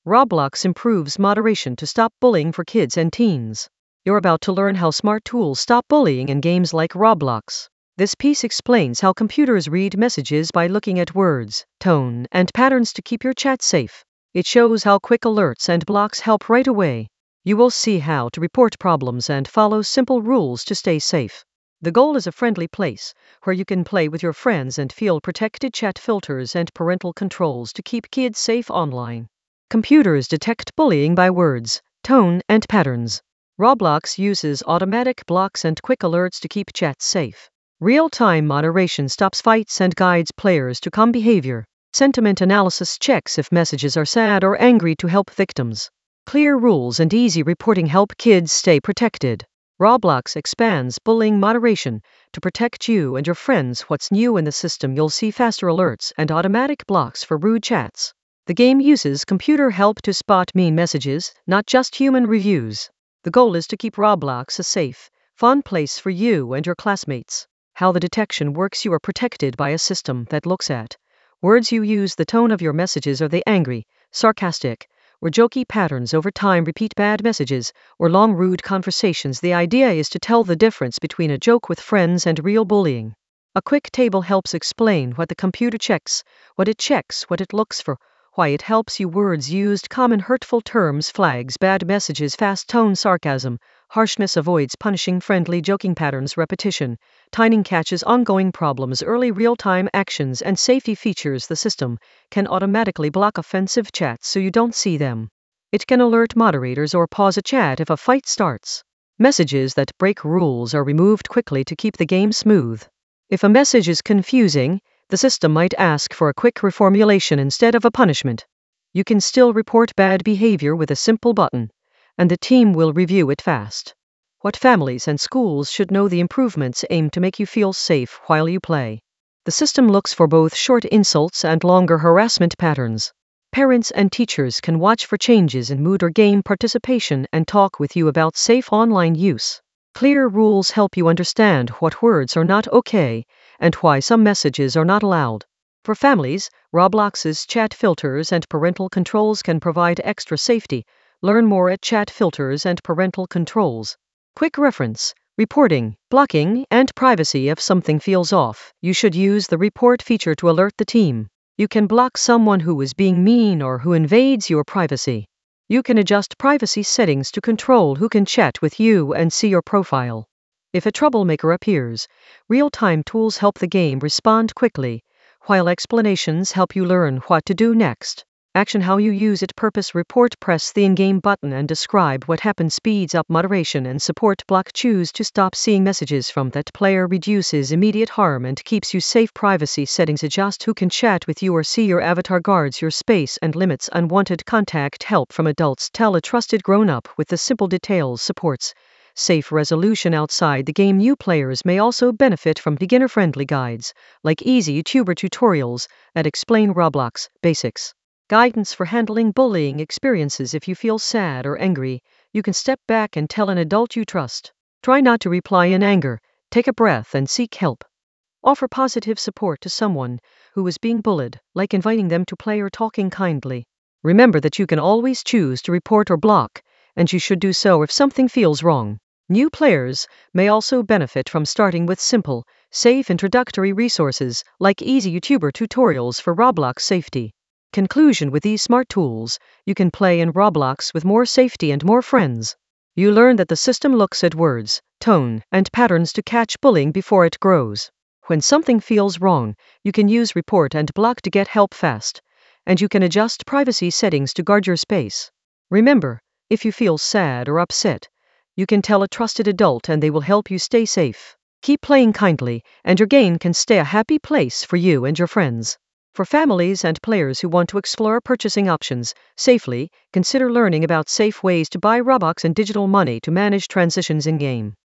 Roblox improves moderation to stop bullying for kids and teens. You're about to learn how smart tools stop bullying in games like Roblox. This piece explains how computers read messages by looking at words, tone, and patterns to keep your chat safe. It shows how quick alerts and blocks help right away. You will see how to report problems and follow simple rules to stay safe. The goal is a friendly place where you can play with your friends and feel protected. Chat filters and parental controls to keep kids safe online. Computers detect bullying by words, tone, and patterns. Roblox uses automatic blocks and quick alerts to keep chats safe. Real-time moderation stops fights and guides players to calm behavior. Sentiment analysis checks if messages are sad or angry to help victims. Clear rules and easy reporting help kids stay protected. Roblox expands bullying moderation to protect you and your friends. What's new in the system? You'll see faster alerts and automatic blocks for rude chats. The game uses computer help to spot mean messages, not just human reviews. The goal is to keep Roblox a safe, fun place for you and your classmates. How the detection works: you are protected by a system that looks at words you use, the tone of your messages. Are they angry, sarcastic, or jokey? Patterns over time: repeat bad messages or long rude conversations. The idea is to tell the difference between a joke with friends and real bullying. A quick table helps explain what the computer checks, what it looks for, why it helps you. Words used: common hurtful terms, flags, bad messages, fast tone, sarcasm, harshness. Avoids punishing, friendly, joking. Patterns, repetition, timing catches ongoing problems. Early real-time actions and safety features: the system can automatically block offensive chats so you don't see them. It can alert moderators or pause a chat if a fight starts. Messages that break rules are removed quickly to keep the game smooth. If a message is confusing, the system might ask for a quick reformulation instead of a punishment. You can still report bad behavior with a simple button, and the team will review it fast. What families and schools should know: the improvements aim to make you feel safe while you play. The system looks for both short insults and longer harassment patterns. Parents and teachers can watch for changes in mood or game participation and talk with you about safe online use. Clear rules help you understand what words are not okay and why some messages are not allowed. For families, Roblox's chat filters and parental controls can provide extra safety. Learn more at Chat Filters and Parental Controls. Quick reference: reporting, blocking, and privacy. If something feels off, you should use the report feature to alert the team. You can block someone who is being mean or who invades your privacy. You can adjust privacy settings to control who can chat with you and see your profile. If a troublemaker appears, real-time tools help the game respond quickly, while explanations help you learn what to do next. Action: how you use it. Purpose: report, press the in-game button and describe what happened. Speeds up moderation and support. Block: choose to stop seeing messages from that player. Reduces immediate harm and keeps you safe. Privacy settings: adjust who can chat with you or see your avatar. Guards your space and limits unwanted contact. Help from adults: tell a trusted grown-up with the simple details. Supports safe resolution outside the game. New players may also benefit from beginner-friendly guides, like easy YouTuber tutorials that explain Roblox basics. Guidance for handling bullying experiences: if you feel sad or angry, you can step back and tell an adult you trust. Try not to reply in anger, take a breath and seek help. Offer positive support to someone who is being bullied, like inviting them to play or talking kindly. Remember that you can always choose to report or block, and you should do so if something feels wrong. New players may also benefit from starting with simple, safe introductory resources, like easy YouTuber tutorials for Roblox safety. Conclusion: with these smart tools, you can play in Roblox with more safety and more friends. You learn that the system looks at words, tone, and patterns to catch bullying before it grows. When something feels wrong, you can use report and block to get help fast, and you can adjust privacy settings to guard your space. Remember, if you feel sad or upset, you can tell a trusted adult and they will help you stay safe. Keep playing kindly, and your game can stay a happy place for you and your friends. For families and players who want to explore purchasing options safely, consider learning about safe ways to buy Robux and digital money to manage transitions in-game.